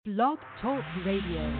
Blog Talk Radio.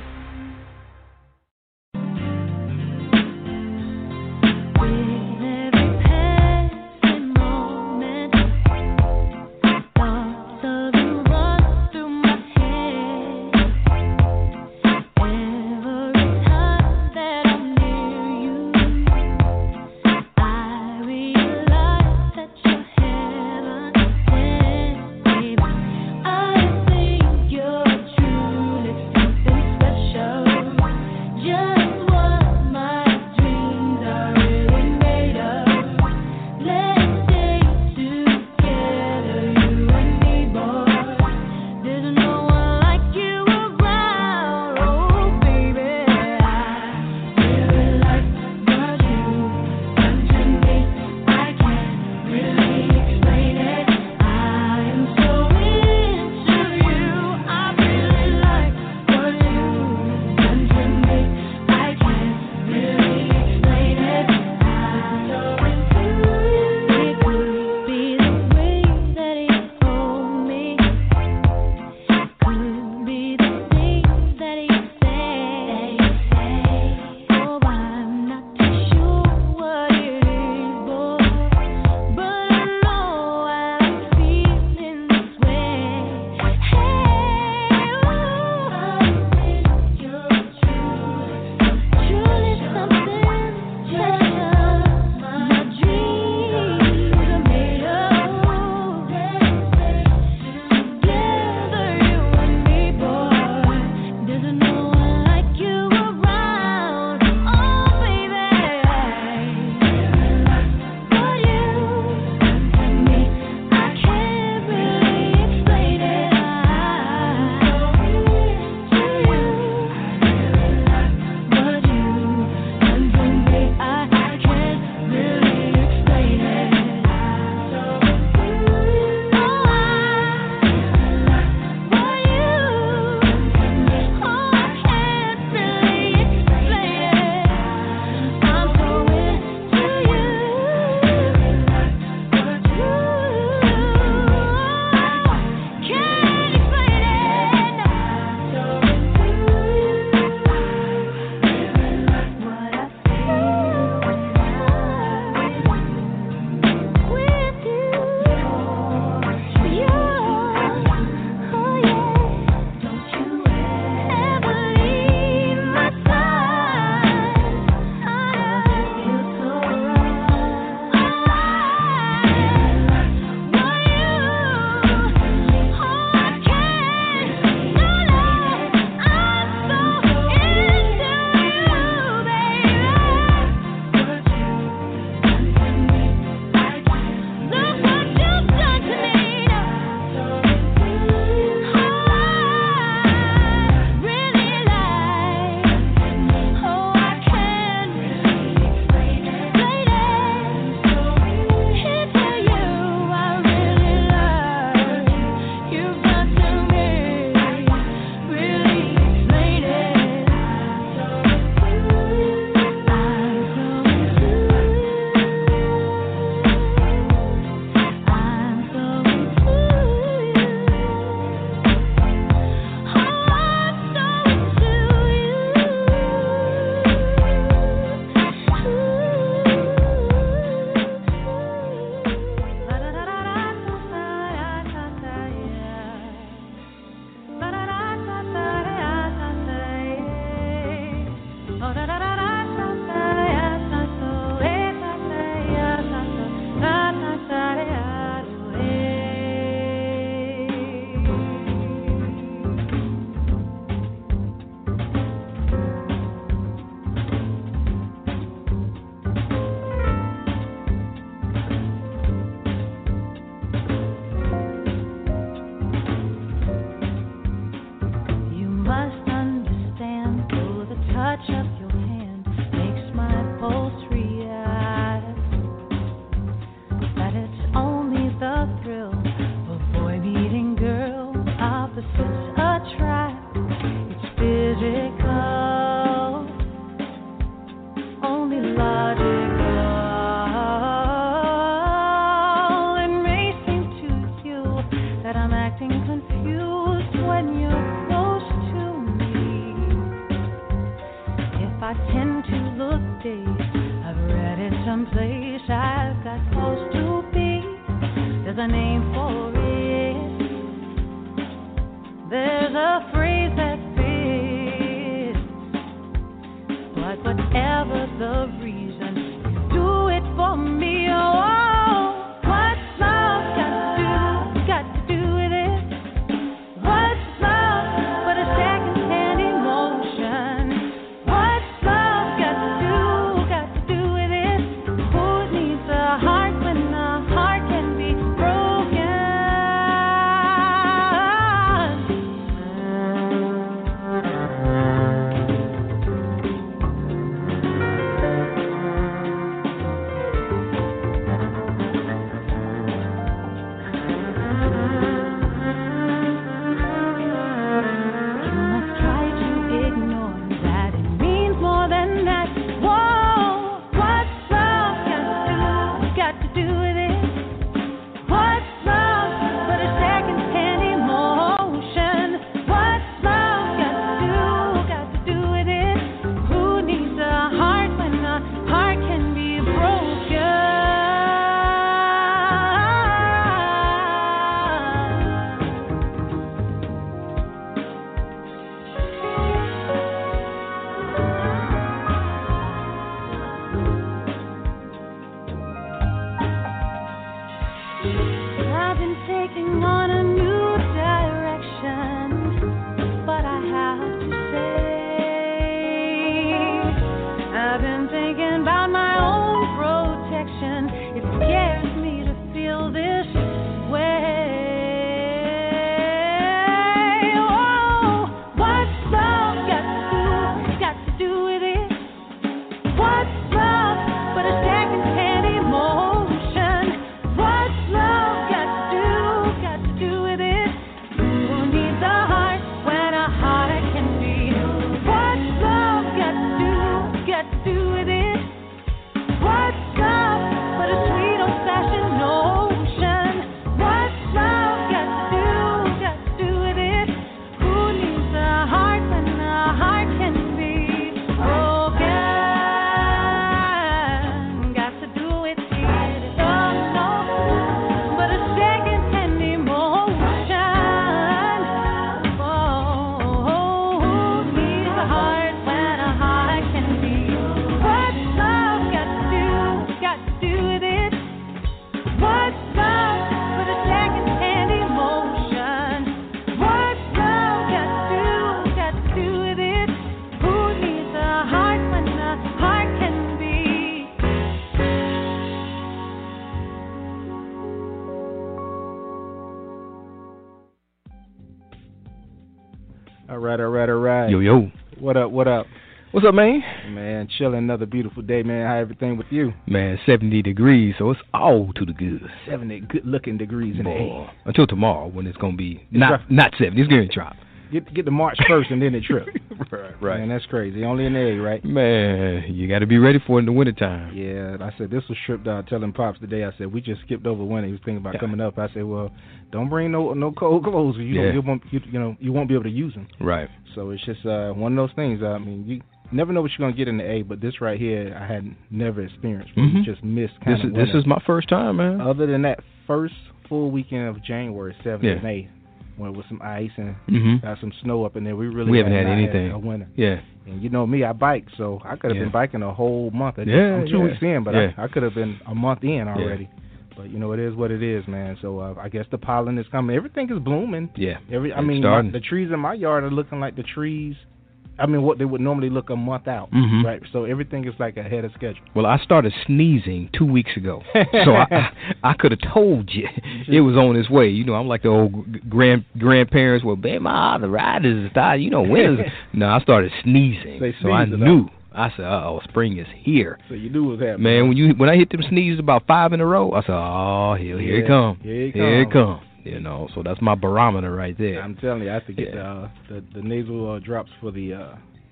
Acting confused when you're close a phrase that fits, but whatever the reason, do it for me. Oh, what's love got to do with it? What's love but a second-hand emotion? What's love got to do with it? Who needs a heart when a heart can be broken? I've been taking on a new direction, but I have to say, I've been thinking about my own protection. It scares me to feel this way. Oh, what's love got to do with it? What's love but a second-hand emotion? What's love got to do with it? Who needs a heart when a heart can beat? What's love got to do with it? What's love but a sweet old-fashioned notion? What's love got to do with it? Who needs a heart when a heart can be broken? Got to do with it. Oh, no, but a second-hand emotion. Oh, who needs a heart when a heart can be? What's love got to do with it? What's love but a second-hand emotion? What's love got to do with it? Who needs a heart when a heart can be? All right. Yo. What up? What's up, man? Man, chilling another beautiful day, man. How everything with you? Man, 70 degrees, so it's all to the good. 70 good-looking degrees in the Boy, A. until tomorrow when it's going to be not 70. It's going to drop. Get to March 1st and then it trip. Right. Man, that's crazy. Only in the A, right? Man, you got to be ready for it in the wintertime. Yeah, I said this was tripped out telling Pops today. I said we just skipped over winter. He was thinking about coming up. I said, well, don't bring no cold clothes. You won't be able to use them. Right. So it's just one of those things. I mean, you never know what you're gonna get in the A, but this right here I had never experienced. You just missed kind of winter. This is my first time, man. Other than that first full weekend of January 7th and 8th, when it was some ice and got some snow up in there, we haven't had anything. A winter. Yeah. And you know me, I bike, so I could have been biking a whole month. I'm 2 weeks in, but I could have been a month in already. But you know, it is what it is, man. So I guess the pollen is coming. Everything is blooming. Yeah. The trees in my yard are looking like the trees. I mean, what they would normally look a month out, right? So everything is like ahead of schedule. Well, I started sneezing 2 weeks ago, so I could have told you it was on its way. You know, I'm like the old grandparents. Well, babe, my arthritis is tired. You know, when is No, I started sneezing, so I knew. I said, spring is here. So you knew what was happening. Man, when I hit them sneezes about 5 in a row, I said, here it come. Here it come. You know, so that's my barometer right there. I'm telling you, I have to get the nasal drops for the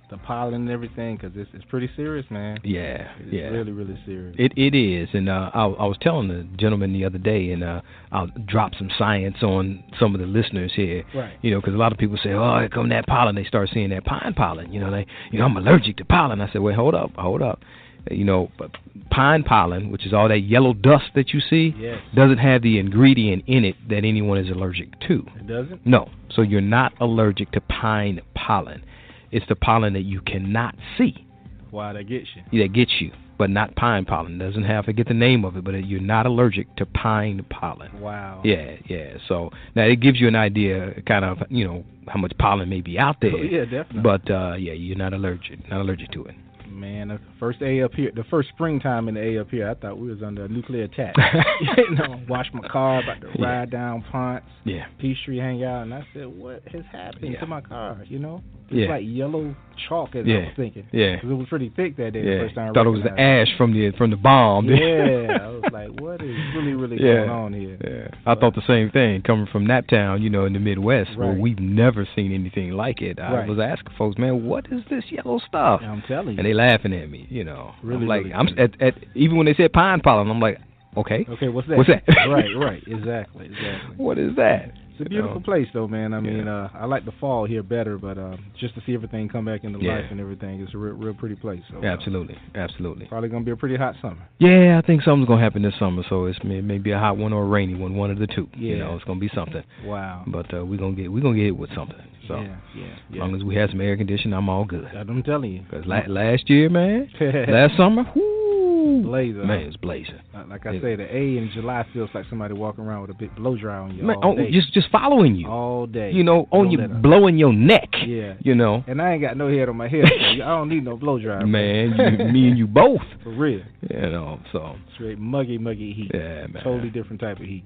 the pollen and everything, because it's pretty serious, man. Yeah, it's really, really serious. It is, and I was telling the gentleman the other day, and I'll drop some science on some of the listeners here. Right. You know, because a lot of people say, oh, here come that pollen. They start seeing that pine pollen. You know, I'm allergic to pollen. I said, wait, hold up. You know, but pine pollen, which is all that yellow dust that you see, doesn't have the ingredient in it that anyone is allergic to. It doesn't? No. So you're not allergic to pine pollen. It's the pollen that you cannot see. Wow, that gets you. Yeah, that gets you, but not pine pollen. Doesn't have, I forget the name of it, but you're not allergic to pine pollen. Wow. Yeah. So now it gives you an idea, kind of, you know, how much pollen may be out there. Oh, yeah, definitely. But you're not allergic to it. Man, the first day up here, the first springtime in the A up here, I thought we was under a nuclear attack. You know, wash my car, about to ride down Ponce, Peachtree, hang out, and I said, what has happened to my car, you know? It's like yellow chalk, as I was thinking. Yeah. Because it was pretty thick that day the first time I thought it was the ash from the bomb. Yeah. I was like, what is really going on here? Yeah. I thought the same thing, coming from Naptown, you know, in the Midwest, where we've never seen anything like it. I was asking folks, man, what is this yellow stuff? I'm telling you. And they laughing at me, you know. Really, I'm like, really even when they said pine pollen, I'm like, okay, what's that? Right, exactly. What is that? It's a beautiful place, though, man. I mean, I like the fall here better, but just to see everything come back into life and everything, it's a real pretty place. So, absolutely. Probably gonna be a pretty hot summer. Yeah, I think something's gonna happen this summer. So it may be a hot one or a rainy one of the two. Yeah. You know, it's gonna be something. Wow. But we're gonna get hit with something. So as long as we have some air conditioning, I'm all good. I'm telling you. Because last year, man, last summer, blazing. Man, it's blazing. Like I say, the A in July feels like somebody walking around with a big blow dryer on you all day. Just following you. All day. You know, on you, blowing your neck. Yeah. You know. And I ain't got no head on my head, so I don't need no blow dryer. Man, me and you both. For real. You know, so. Straight muggy heat. Yeah, man. Totally different type of heat.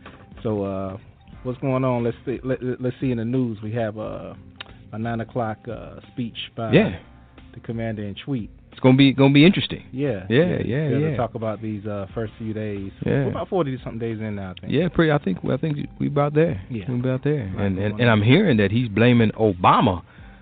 So, what's going on? Let's see in the news. We have a 9 o'clock speech by the commander-in-chief. It's gonna be interesting. Yeah. To talk about these first few days. Yeah. We're about 40-something days in now, I think. Yeah, I think we about there. Yeah. We're about there. And I'm hearing that he's blaming Obama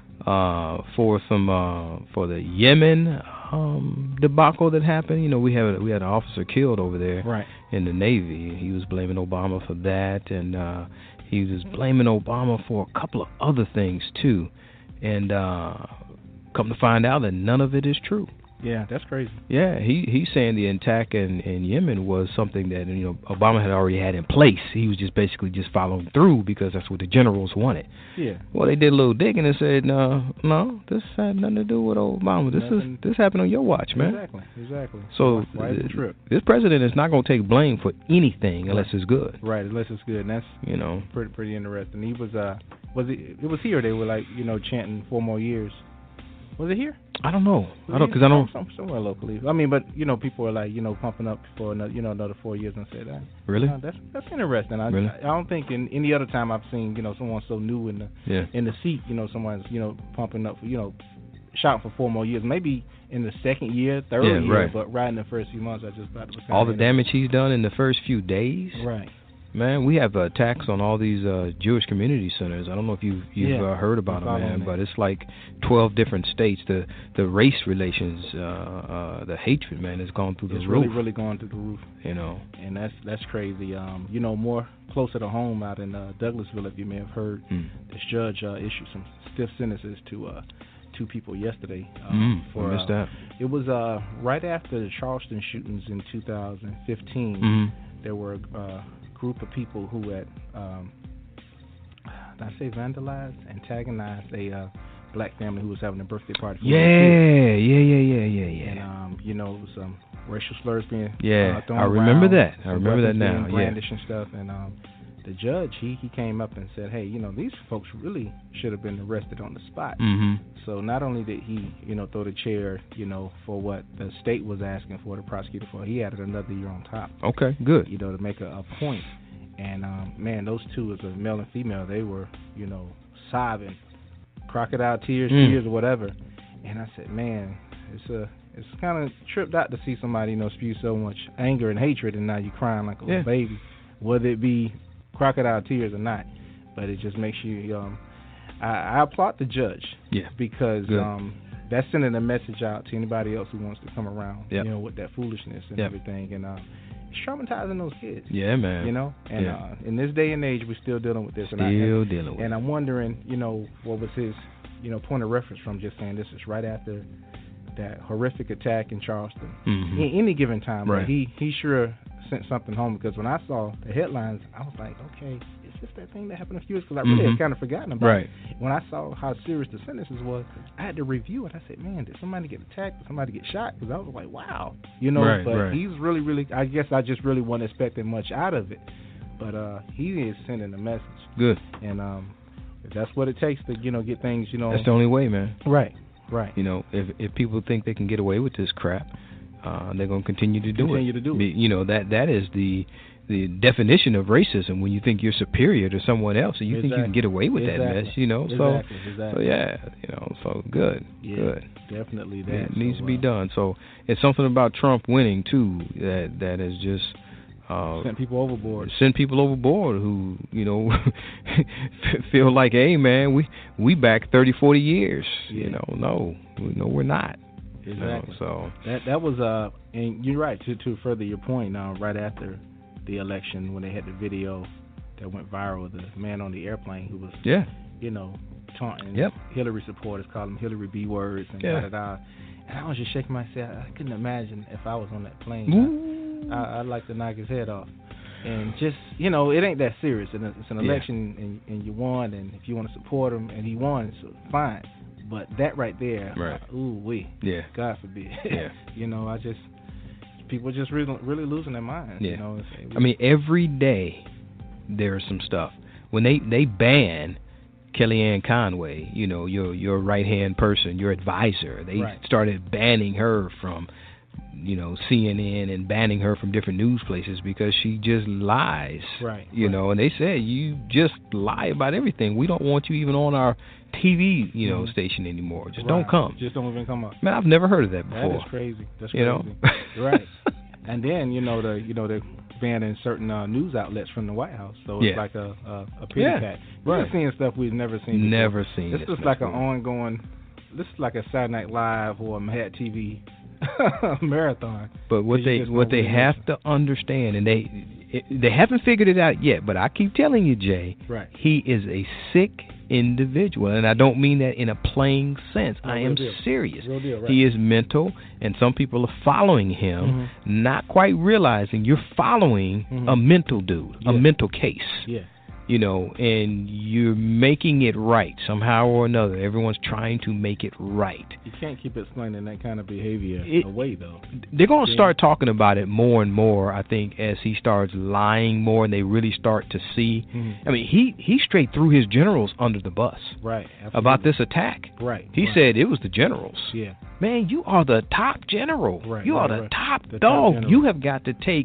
for the Yemen debacle that happened. You know, we had an officer killed over there in the Navy. He was blaming Obama for that, and he was blaming Obama for a couple of other things too. And come to find out that none of it is true. Yeah, that's crazy. Yeah, he's saying the attack in Yemen was something that, you know, Obama had already had in place. He was just basically following through because that's what the generals wanted. Yeah. Well, they did a little digging and said, no, this had nothing to do with Obama. This happened on your watch, man. Exactly. So this president is not going to take blame for anything unless it's good. Right, unless it's good. And that's, you know, pretty interesting. He was it was here they were, like, you know, chanting 4 more years. Was it here? I don't know. Because I don't. Somewhere locally. I mean, but, you know, people are, like, you know, pumping up for another 4 years and say that. Really? That's interesting. Really? I don't think in any other time I've seen, you know, someone so new in the seat, you know, someone's, you know, pumping up for, you know, shouting for 4 more years. Maybe in the second year, third year, but right in the first few months, I just thought it was all the damage he's done in the first few days. Right. Man, we have attacks on all these Jewish community centers. I don't know if you've heard about them, man, but it's like 12 different states. The race relations, the hatred, man, has gone through the roof. It's really gone through the roof. You know, and that's crazy. You know, more closer to home out in Douglasville, if you may have heard, this judge issued some stiff sentences to 2 people yesterday. I missed that. It was right after the Charleston shootings in 2015. There were group of people who had, did I say vandalized, antagonized a black family who was having a birthday party. Yeah. And you know, it was some racial slurs being thrown I remember around, that. I remember that now. Brandish and stuff. And the judge, he came up and said, hey, you know, these folks really should have been arrested on the spot. So not only did he, you know, throw the chair, you know, for what the state was asking for, the prosecutor for, he added another year on top. Okay, good. You know, to make a point. And, man, those two, as a male and female, they were, you know, sobbing, crocodile tears or whatever. And I said, man, it's kind of tripped out to see somebody, you know, spew so much anger and hatred, and now you're crying like a little baby, whether it be crocodile tears or not. But it just makes you, I applaud the judge. Yeah. Because that's sending a message out to anybody else who wants to come around, Yep. you know, with that foolishness and Yep. everything, and it's traumatizing those kids. Yeah, man. You know, and in this day and age, we're still dealing with this. Still dealing with and it. I'm wondering, you know, what was his, you know, point of reference from just saying this is right after that horrific attack in Charleston. Mm-hmm. In any given time, Right. but he sure sent something home, because when I saw the headlines, I was like, okay, is this that thing that happened a few years? Because I really had kind of forgotten about Right. it. When I saw how serious the sentences was, I had to review it. I said, man, did somebody get attacked? Did somebody get shot? Because I was like, wow, you know. Right, but right. he's really, I guess I just really wasn't expecting much out of it. But he is sending a message. Good. And if that's what it takes to, you know, get things, you know. That's the only way, man. Right. You know, if people think they can get away with this crap, they're going to continue to do it. You know, that is the definition of racism, when you think you're superior to someone else and you think you can get away with that mess, you know. So yeah, you know, so good. Definitely that. It needs to be done. So it's something about Trump winning too that is just sent people overboard. Send people overboard who, you know, feel like, hey man, we back 30, 40 years. You know, no, we're not. Exactly. You know, so that was and you're right to further your point. Right after the election, when they had the video that went viral, the man on the airplane who was you know, taunting Hillary supporters, calling them Hillary B words and da da da. And I was just shaking my head. I couldn't imagine if I was on that plane. I'd like to knock his head off. And just, you know, it ain't that serious. And it's an election, and you won. And if you want to support him, and he won, so fine. But that right there, God forbid. You know, people are just really losing their minds. Yeah. You know, I mean, every day there's some stuff. When they ban Kellyanne Conway, you know, your right-hand person, your advisor, they started banning her from, you know, CNN, and banning her from different news places because she just lies. You know, and they said, you just lie about everything. We don't want you even on our TV, you know, station anymore. Just don't come. Just don't even come up. Man, I've never heard of that before. That is crazy. That's you crazy. Know? Right. And then, you know, they're banning certain news outlets from the White House. So it's like a pity pat. We're seeing stuff we've never seen before. Never seen this. This is like an ongoing, this is like a Saturday Night Live or a Mad TV marathon. But what they have to understand, and they haven't figured it out yet, but I keep telling you, Jay, he is a sick individual, and I don't mean that in a plain sense. I am serious. Real deal, He is mental, and some people are following him, not quite realizing you're following a mental dude, a mental case. You know, and you're making it right somehow or another. Everyone's trying to make it right. You can't keep explaining that kind of behavior away, though. They're going to start talking about it more and more, I think, as he starts lying more and they really start to see. I mean, he straight threw his generals under the bus about this attack. He said it was the generals. Man, you are the top general. You are the top dog. You have got to take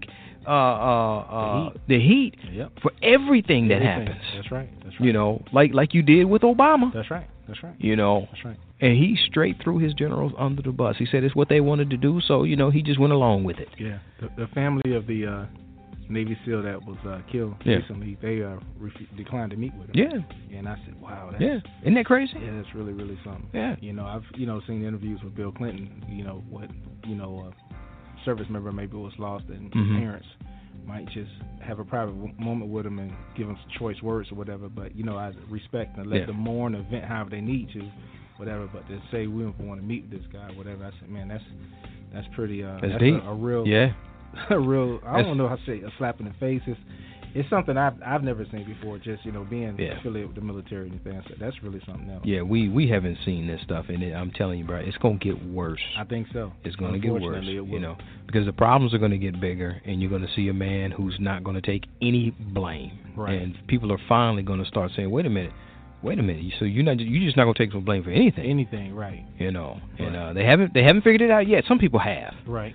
the heat for everything that happens. That's right. You know, like you did with Obama. That's right. You know, and he straight threw his generals under the bus. He said it's what they wanted to do, so, you know, he just went along with it. Yeah. The family of the Navy SEAL that was killed recently, they declined to meet with him. Yeah. And I said, wow. Isn't that crazy? Yeah, that's really, really something. Yeah. You know, I've seen interviews with Bill Clinton. You know what? You know, service member maybe was lost, and parents might just have a private moment with them and give them some choice words or whatever. But, you know, I respect and let them mourn or vent however they need to, whatever. But to say we don't want to meet with this guy, whatever, I said, man, that's pretty. That's deep. A real. A real. I don't know how to say a slap in the face. It's something I've never seen before. Just, you know, being affiliated with the military and things. That's really something else. Yeah, we haven't seen this stuff, and I'm telling you, bro, it's gonna get worse. I think so. It's gonna get worse. You know, because the problems are gonna get bigger, and you're gonna see a man who's not gonna take any blame, and people are finally gonna start saying, wait a minute. So you're just not gonna take some blame for anything. You know, and they haven't figured it out yet. Some people have.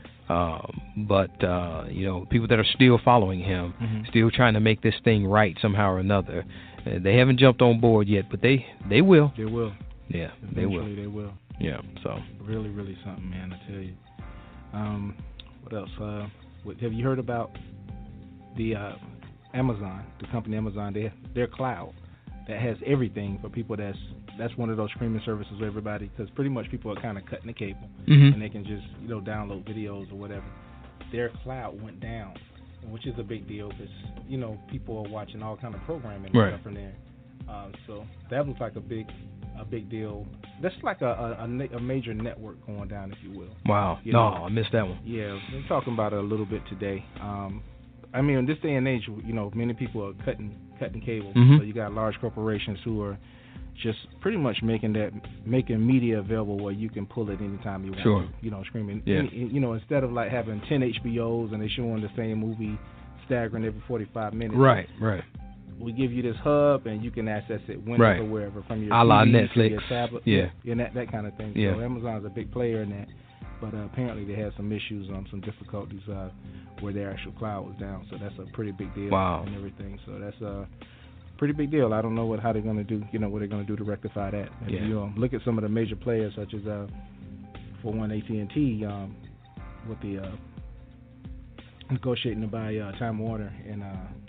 But you know, people that are still following him, still trying to make this thing right somehow or another, they haven't jumped on board yet, but they will. They will. Yeah, eventually they will. Yeah. So really, really something, man. I tell you. What else? Have you heard about the Amazon, the company Amazon? Their cloud. that has everything for people that's one of those streaming services for everybody, because pretty much people are kind of cutting the cable and they can just download videos or whatever. Their cloud went down, which is a big deal because people are watching all kind of programming and stuff from there. So that was like a big deal. That's like a major network going down, if you will. Wow. I missed that one. Yeah, we're talking about it a little bit today. I mean, in this day and age, many people are cutting cable. So you got large corporations who are just pretty much making media available where you can pull it anytime you want. Sure. Streaming. Yeah. Instead of like having 10 HBOs and they showing the same movie staggering every 45 minutes. Right. We give you this hub and you can access it whenever, wherever, from your a la TV Netflix, to your tablet, and that kind of thing. Yeah. So Amazon's a big player in that, but apparently they had some issues, some difficulties where their actual cloud was down. So that's a pretty big deal. Wow. And everything. So that's a pretty big deal. I don't know how they're going to do. What they're going to do to rectify that. And you look at some of the major players, such as for one AT&T, with the negotiating to buy Time Warner and.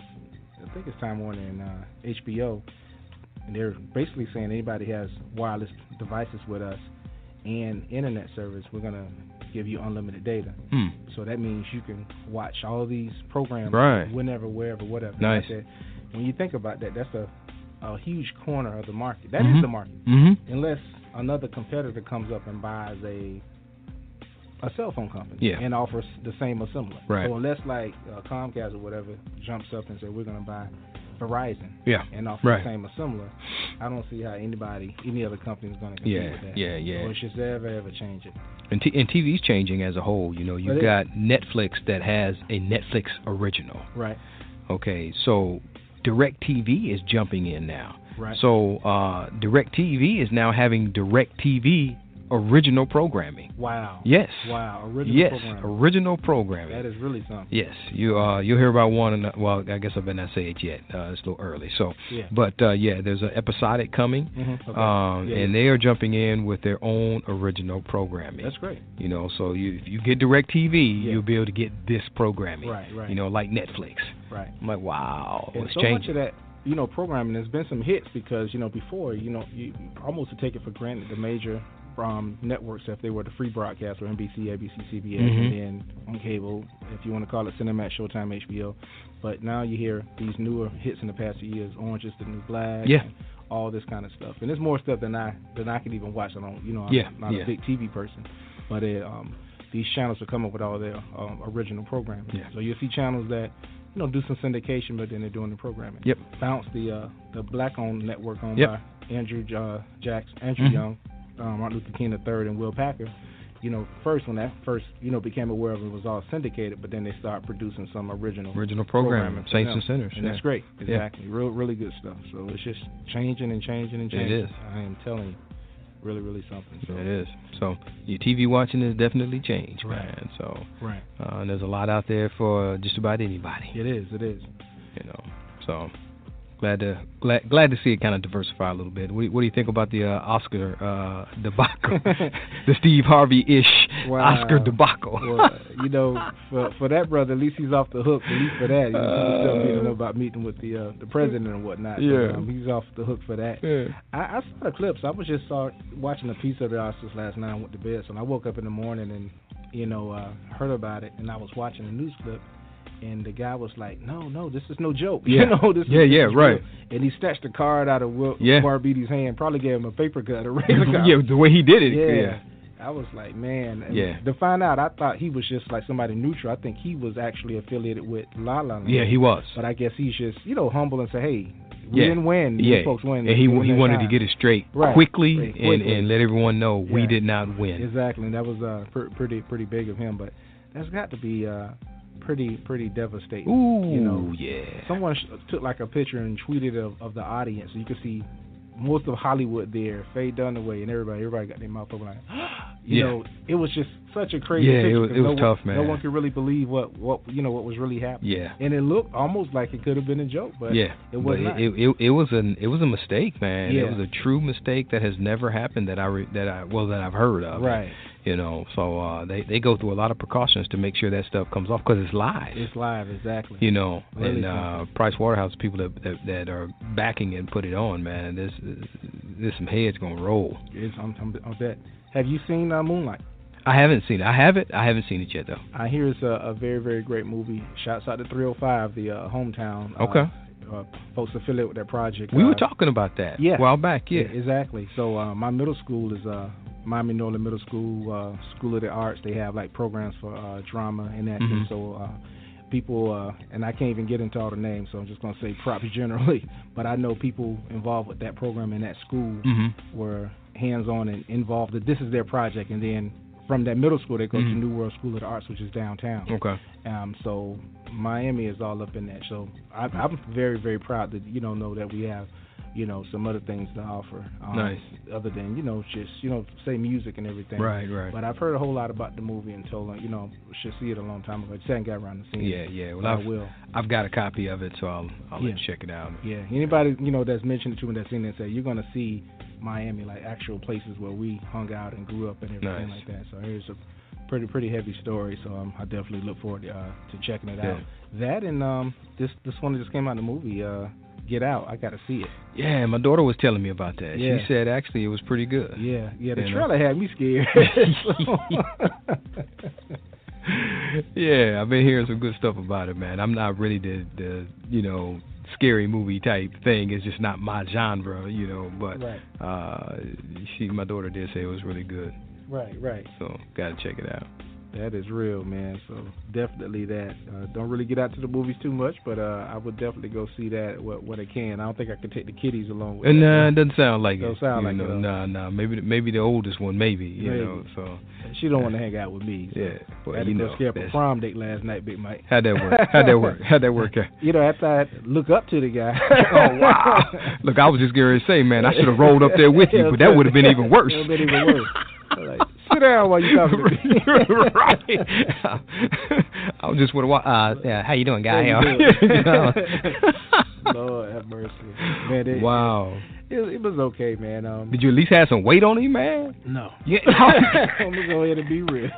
I think it's Time Warner and HBO, and they're basically saying anybody has wireless devices with us and internet service, we're going to give you unlimited data. So that means you can watch all these programs whenever, wherever, whatever. Nice. Like that. When you think about that, that's a huge corner of the market. That is the market. Unless another competitor comes up and buys a cell phone company and offers the same or similar. Right. So unless like Comcast or whatever jumps up and says we're going to buy Verizon and offer the same or similar, I don't see how any other company is going to compete with that. So it's just ever changing. And TV's changing as a whole. You've got Netflix that has a Netflix original. Right. Okay, so DirecTV is jumping in now. Right. So DirecTV is now having DirecTV original programming. Wow. Yes. Wow. Original programming. That is really something. Yes. You'll hear about one. Well, I guess I better not say it yet. It's a little early. So. Yeah. But there's an episodic coming. Okay. And they are jumping in with their own original programming. That's great. So if you get DirecTV, you'll be able to get this programming. Right. Like Netflix. Right. I'm like, wow. And it's so changing. much of that, programming, there's been some hits because before, you almost take it for granted the major networks, if they were the free broadcast, or NBC, ABC, CBS, and then on cable, if you want to call it Cinemax, Showtime, HBO. But now you hear these newer hits in the past few years, Orange is the New Black, and all this kind of stuff. And there's more stuff than I can even watch. I'm not a big TV person, but these channels are coming with all their original programming. Yeah. So you'll see channels that do some syndication, but then they're doing the programming. Yep. Bounce, the black-owned network owned by Andrew Young. Martin Luther King III and Will Packer, first when that became aware of it, was all syndicated, but then they started producing some original programming, Saints and Sinners, and that's great. Exactly, really good stuff. So it's just changing and changing and changing. It is. I am telling you, really something. So. It is. So your TV watching has definitely changed, man. So and there's a lot out there for just about anybody. It is. So. Glad to see it kind of diversify a little bit. What do you think about the Oscar debacle, the Steve Harvey-ish Oscar debacle? Well, for that brother, at least he's off the hook. At least for that, people still beating him about meeting with the president and whatnot. Yeah, but, he's off the hook for that. Yeah. I saw the clips. I was just watching a piece of the Oscars last night and went to bed. So I woke up in the morning and heard about it, and I was watching a news clip. And the guy was like, no, this is no joke. Yeah. This is right. Real. And he snatched the card out of Will Beatty's hand, probably gave him a paper cut, a razor cut. Yeah, the way he did it. Yeah. I was like, man. To find out, I thought he was just like somebody neutral. I think he was actually affiliated with La La Land. Yeah, he was. But I guess he's just, humble and say, hey, we didn't win. Yeah. Folks win. And he wanted to get it straight quickly and let everyone know we did not win. Exactly. And that was pretty big of him. But that's got to be pretty devastating. Ooh, yeah. Someone took like a picture and tweeted of the audience. So you could see most of Hollywood there, Faye Dunaway, and everybody got their mouth open like, it was just such a crazy picture. It was tough, man. No one could really believe what was really happening. Yeah. And it looked almost like it could have been a joke, but it was not. It was a mistake, man. Yeah. It was a true mistake that has never happened that I've heard of. Right. You know, so they go through a lot of precautions to make sure that stuff comes off because it's live. It's live, exactly. You know, really and Price Waterhouse, people that are backing it and put it on, man. There's some heads gonna roll. I bet. Have you seen Moonlight? I haven't seen it. I haven't seen it yet, though. I hear it's a very, very great movie. Shouts out to 305, the hometown. Okay. Folks affiliated with that project. We were talking about that a while back, yeah. Exactly. So my middle school is Miami Norland Middle School, School of the Arts. They have like programs for drama and acting. Mm-hmm. So people, and I can't even get into all the names, so I'm just going to say props generally. But I know people involved with that program in that school were hands-on and involved. This is their project, and then from that middle school, they go to New World School of the Arts, which is downtown. Okay. So Miami is all up in that. So I'm very, very proud to know that we have some other things to offer. Nice. Other than just say music and everything. Right. But I've heard a whole lot about the movie and told should see it a long time ago. Just haven't got around to seeing it. Yeah. Well, I will. I've got a copy of it, so I'll let you check it out. Yeah. Anybody that's mentioned it to me that's seen it say you're gonna see Miami, like actual places where we hung out and grew up and everything like that. So here's a pretty heavy story. So I definitely look forward to checking it out. That and this one that just came out in the movie, Get Out. I got to see it. Yeah, my daughter was telling me about that. Yeah. She said actually it was pretty good. Yeah. The trailer had me scared. Yeah, I've been hearing some good stuff about it, man. I'm not really the scary movie type thing. It's just not my genre, but my daughter did say it was really good. Right. So gotta check it out. That is real, man. So definitely that. Don't really get out to the movies too much, but I would definitely go see that what I can. I don't think I could take the kiddies along with Nah, it doesn't sound like it. Don't sound like it. Nah. Maybe the oldest one, maybe. You know. So she don't want to hang out with me. So. Yeah. Well, I had to go scare up a prom date last night, Big Mike. How'd that work? After I look up to the guy. Oh wow! Look, I was just going to say, man, I should have rolled up there with you, but that would have been even worse. It would have been even worse. Like, sit down while you talking to me. Right. I was just want to how you doing, guy? Lord have mercy, man. Wow. It was okay, man. Did you at least have some weight on him, man? No. Yeah. I'm gonna go ahead and be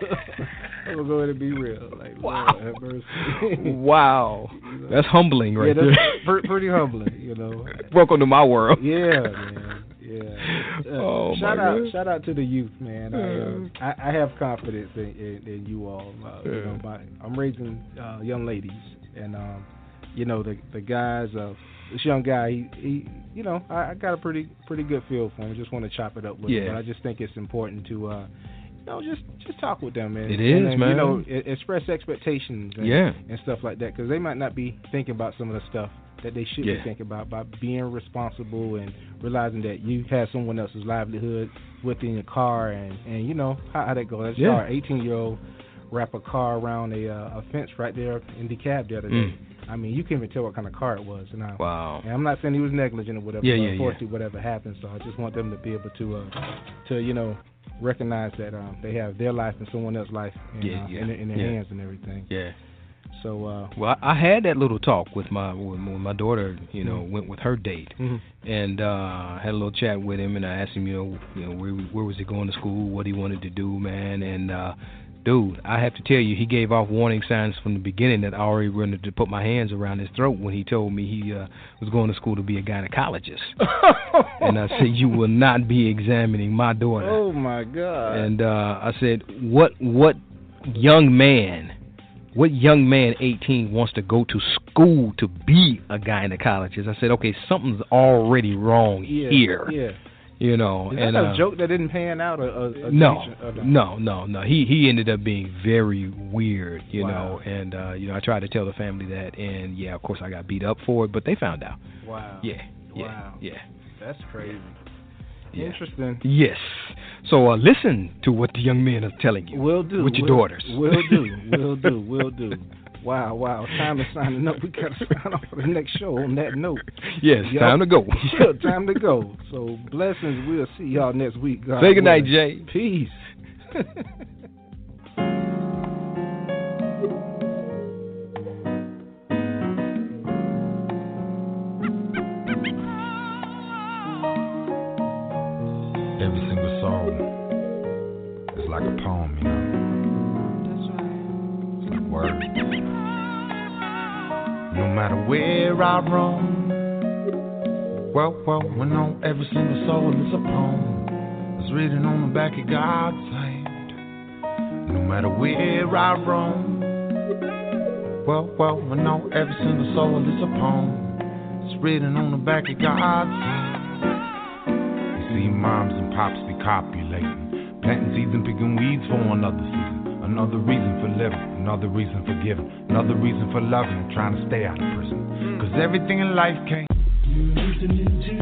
real. Like, wow. Lord have mercy. Wow. That's humbling, right there. That's pretty humbling, Welcome to my world. Yeah, man. Yeah. Shout out to the youth, man. I have confidence in you all. I'm raising young ladies, and the guys. This young guy, he I got a pretty good feel for him. Just want to chop it up with him. But I just think it's important to just talk with them, man. It is, man. Express expectations and stuff like that, because they might not be thinking about some of the stuff that they should be thinking about being responsible and realizing that you have someone else's livelihood within your car, and how that goes. That's our 18-year-old wrap a car around a fence right there in DeKalb the other day. I mean, you can't even tell what kind of car it was. Wow. And I'm not saying he was negligent or whatever. But unfortunately, whatever happened. So I just want them to be able to recognize that they have their life and someone else's life in their hands and everything. Yeah. So well, I had that little talk with my daughter. Went with her date, and had a little chat with him, and I asked him, where was he going to school, what he wanted to do, man, and. Dude, I have to tell you, he gave off warning signs from the beginning that I already wanted to put my hands around his throat when he told me he was going to school to be a gynecologist. And I said, you will not be examining my daughter. Oh, my God. And I said, what young man 18 wants to go to school to be a gynecologist? I said, okay, something's already wrong here. Yeah. Is that a joke that didn't pan out? No. He ended up being very weird, know, and I tried to tell the family that, and of course I got beat up for it, but they found out. Wow. Yeah. That's crazy. Yeah. Interesting. Yes. So listen to what the young men are telling you. Will do. With your daughters. Will do. Wow. Time is signing up. We got to sign off for the next show on that note. Yes, time to go. Time to go. So blessings. We'll see y'all next week. God Say goodnight, willing. Jay. Peace. Every single song It's like a poem, you know. That's right. It's like words. No matter where I roam, well, when on every single soul is a poem. It's written on the back of God's hand. No matter where I roam, well, when on every single soul is a poem. It's written on the back of God's hand. You see moms and pops be copulating, planting seeds and picking weeds for another season. Another reason for living, another reason for giving, another reason for loving, trying to stay out of prison. Cause everything in life can't. You're listening to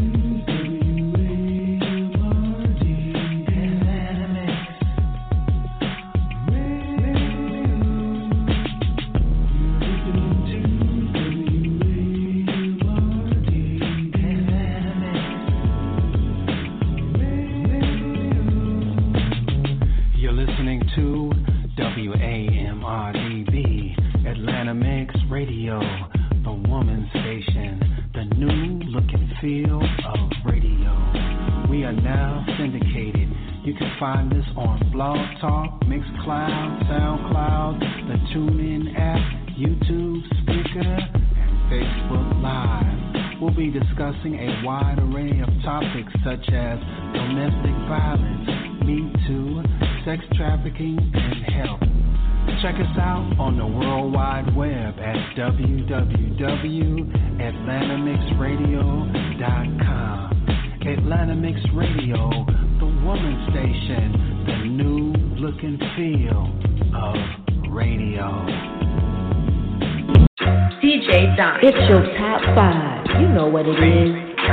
find us on Blog Talk, Mixcloud, SoundCloud, the TuneIn app, YouTube, Spreaker, and Facebook Live. We'll be discussing a wide array of topics such as domestic violence, Me Too, sex trafficking, and health. Check us out on the World Wide Web at www.atlantamixradio.com. Atlanta Mix Radio, the woman station, the new look and feel of radio. DJ Don, it's your top 5. You know what it is.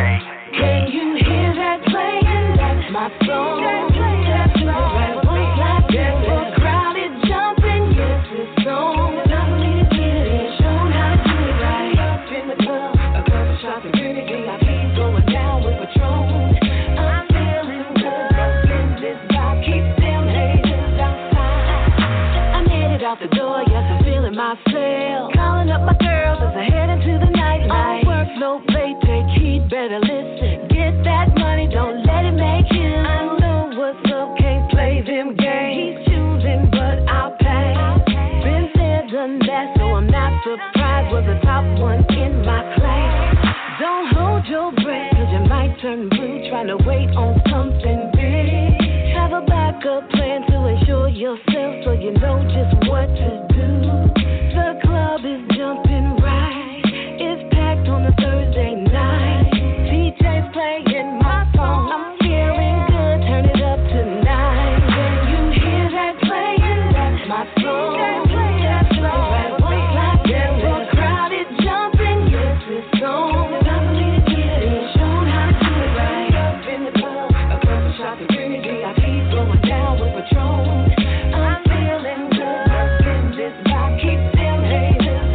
Can you hear that playing? That's my song. That's my right. There's a crowded jumping. Yes, it's on. I need to get it. Show how to do it right. Up in the club, across the shopping community, VIPs going down with Patron. I'm feeling good. In this vibe, keep them haters outside. I'm headed out the door. Yes, I'm feeling myself. Calling up my girls as I head into the nightlife. Work, no play, take heed, better listen. Get that money, don't let it make you. I know what's up, can't play them games. He's choosing, but I'll pay. Been there, done that, so I'm not surprised. Was the top one in my class. Don't hold your breath, cause you might turn blue trying to wait on something big. Have a backup plan to ensure yourself so you know just what to do. The club is jumping right. It's packed on a Thursday night. DJ's playing my song. I'm feeling good. Turn it up tonight. Can you hear that playing? That's my song. That's right. There's a crowded jumping. Yes, it's on. Time for me to get it. Show how to do it right. Up in the club, across the shopping community, VIPs going down with Patron. I'm feeling good. In this vibe, keep them haters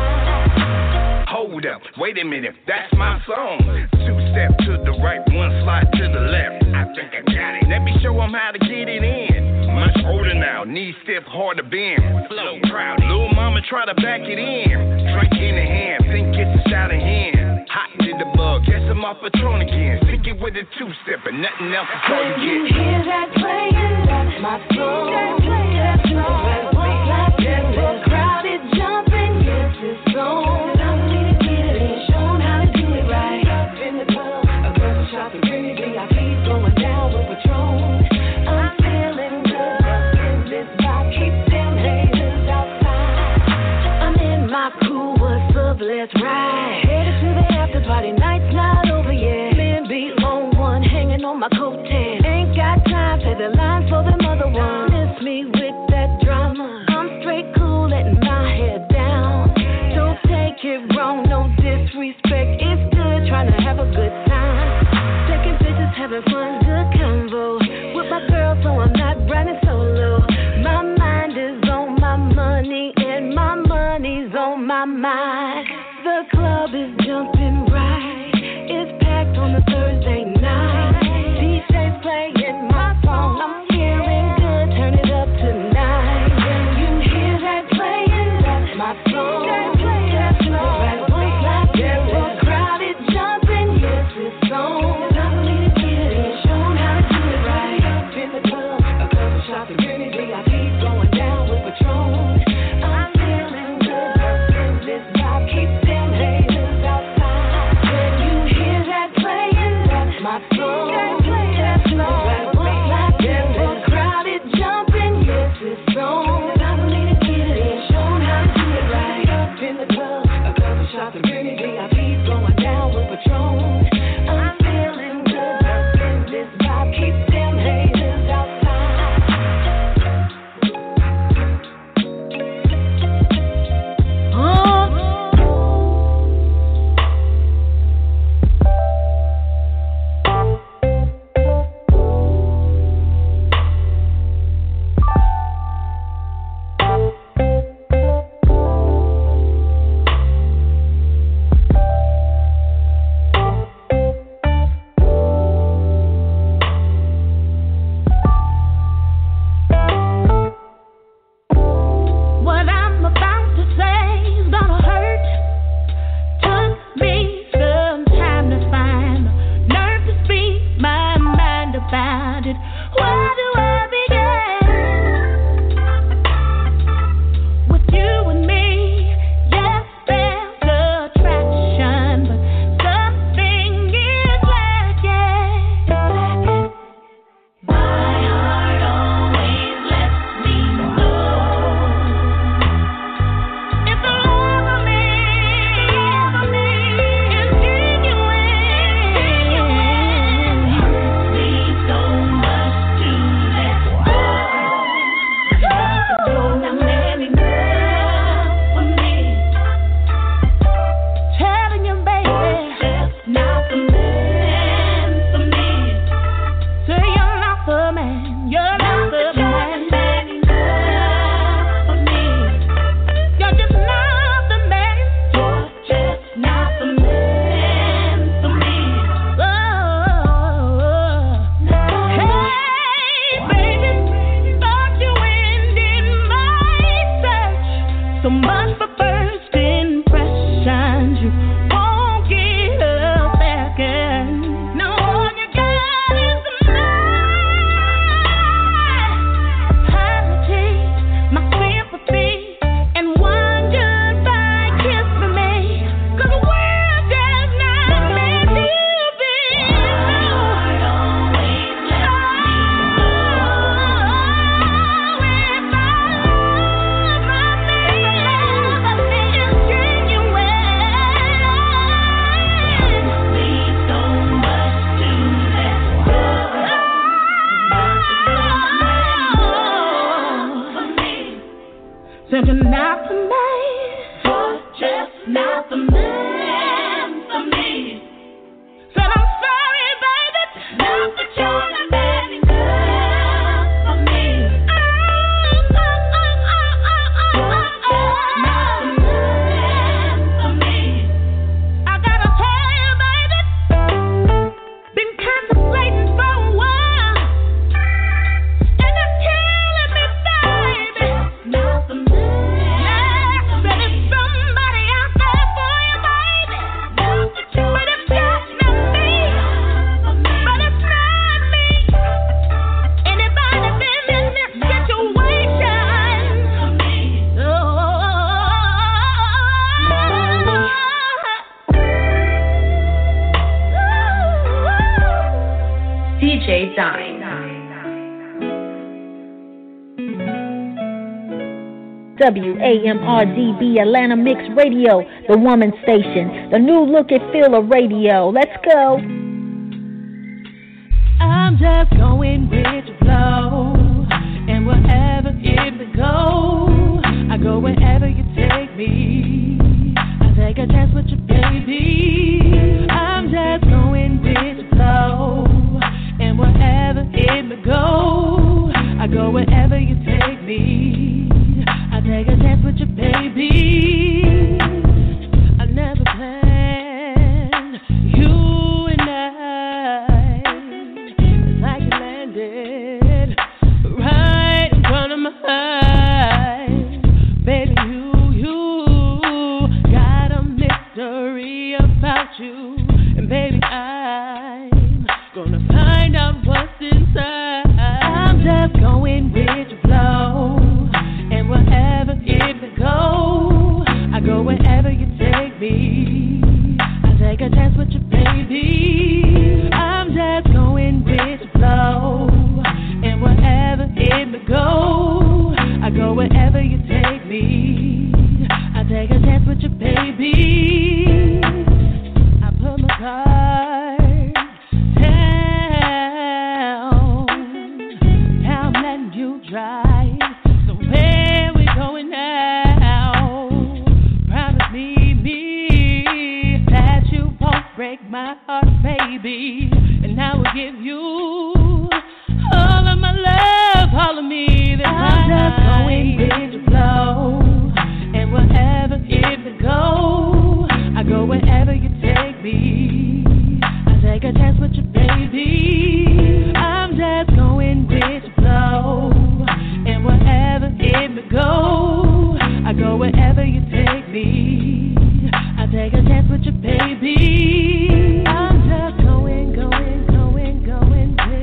outside. Hold up, wait a minute, that's my song. 2 step to the right, 1 slide to the left. I think I got it. Let me show them how to get it in. Much older now, knees stiff, hard to bend. Flow proud, little mama try to back it in. Drink in the hand, think it's a shot of hand. Hot did the bug, guess I'm off Patron again. Stick it with a 2-step and nothing else is all you Can get. you hear that playing? That's my song. That's right. There's a crowded jumping. Yes, it's on. Time for me to get it. Show them how to do it right. Up in the club, across the shopping community, VIPs going down with Patron. I'm feeling good. In this vibe, keep them haters outside. I'm in my cool, what's up, let's ride. Headed to the after party, night's not over yet. Men be on one, hanging on my coattail. Ain't got time, play the lines for them other ones. Miss me with that drama. I'm straight cool, letting my head down. Don't take it wrong, no disrespect. It's good, trying to have a good time. Taking pictures, having fun, good convo. With my girl, so I'm not running solo. My mind is on my money, and my money's on my mind. The club is jumping right. It's packed on a Thursday night. DJ's playing my song. I'm feeling good. Turn it up tonight. Can you hear that playing? That's my song. That's right. There's a crowded jumping. Yes, it's on. Time for me to get it. Show them how to do it right. Up in the club, DJ Dime. WAMRDB Atlanta Mix Radio, the woman station, the new look and feel of radio. Let's go. I'm just going with the flow, and wherever it may go, I go wherever you take me. I take a chance with you, baby. I'm just going with the flow, and wherever it may go, I go wherever you take me. I take a chance with you, baby. I never planned you and I. It's like you landed right in front of my eyes. Baby, you got a mystery about you. And baby, I'm gonna find out what's inside. I'm just going with the flow, and wherever it may go, I go wherever you take me. I take a chance with you, baby. I'm just going with the flow, and wherever it may go, I go wherever you take me. I take a chance with you, baby. I put my card down. Now I'm letting you drive. So where we going now? Promise me that you won't break my heart, baby. And I will give you all of my love, all of me. I'm just going with the flow, and wherever it may go, I go wherever you take me. I take a chance with you, baby. I'm just going with the flow, and wherever it may go, I go wherever you take me. I take a chance with you, baby. I'm just going with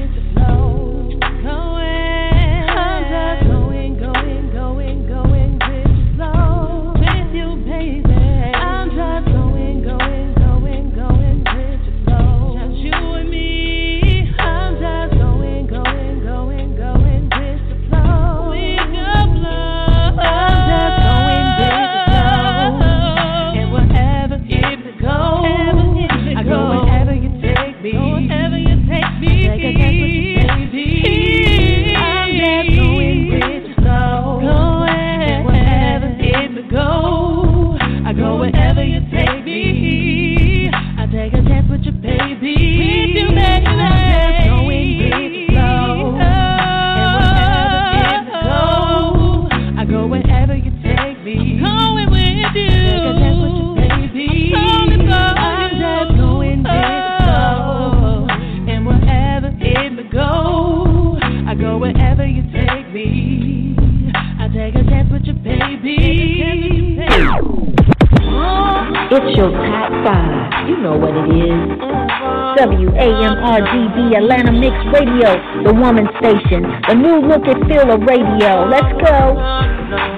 you take me. I take a chance with your baby. It's your top 5. You know what it is. WAMRDB Atlanta Mix Radio, the woman station, the new look and feel of radio. Let's go.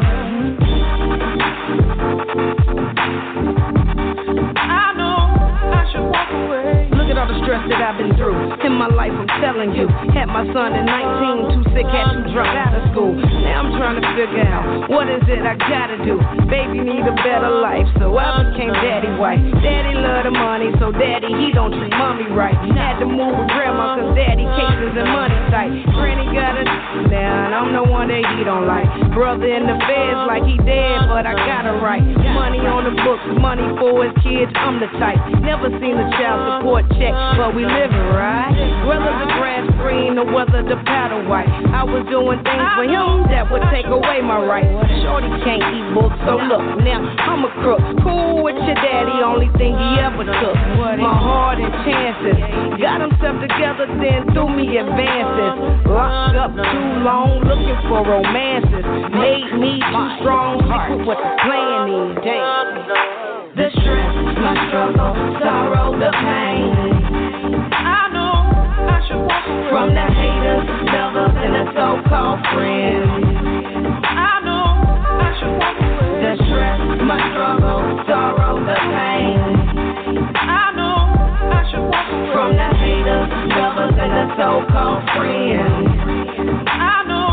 That I've been through in my life, I'm telling you. Had my son at 19, too sick, had to drop out of school. Now I'm trying to figure out what is it I gotta do. Baby need a better life, so I became daddy wife. Daddy love the money, so daddy he don't treat mommy right. Had to move with grandma, cause daddy cases and money tight. Granny got a now, and I'm the one that he don't like. Brother in the feds like he dead, but I got it right. Money on the books, money for his kids, I'm the type. Never seen a child support check, but we living right. Whether the grass green or whether the powder white, I was doing things for him that would take away my right. Shorty can't eat books, so look, now I'm a crook. Cool with your daddy, only thing he ever took my heart and chances. Got himself together, then threw me advances. Locked up too long, looking for romances. Made me too strong, put what the plan is. Damn. The stress, my struggle, sorrow, the pain. I know I should walk away from the haters, lovers, and the so-called friends. I know I should walk away. The stress, my struggle, sorrow, the pain. I know I should walk away from the haters, lovers, and the so-called friends. I know.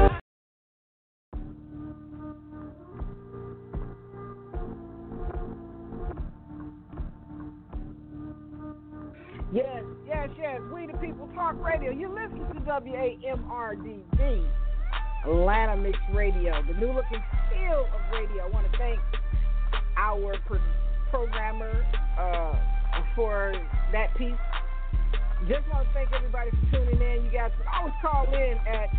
Yes, we the people talk radio. You listen to WAMRDB, Atlanta Mix Radio, the new look and feel of radio. I want to thank our programmer for that piece. Just want to thank everybody for tuning in. You guys can always call in at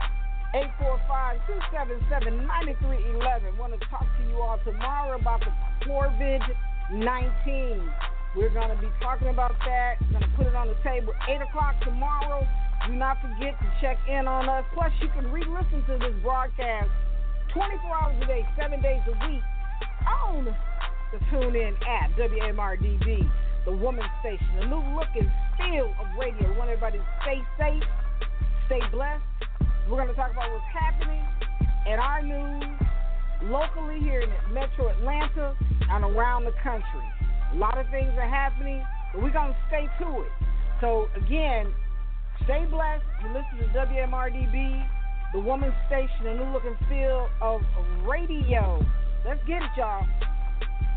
845-277-9311. Want to talk to you all tomorrow about the COVID-19. We're going to be talking about that. We're going to put it on the table 8 o'clock tomorrow. Do not forget to check in on us. Plus, you can re-listen to this broadcast 24 hours a day, 7 days a week on the TuneIn app, WMRDB, the woman station, the new look and feel of radio. We want everybody to stay safe, stay blessed. We're going to talk about what's happening in our news locally here in Metro Atlanta and around the country. A lot of things are happening, but we're going to stay to it. So, again, stay blessed. You listen to WMRDB, the woman station, the new look and feel of radio. Let's get it, y'all.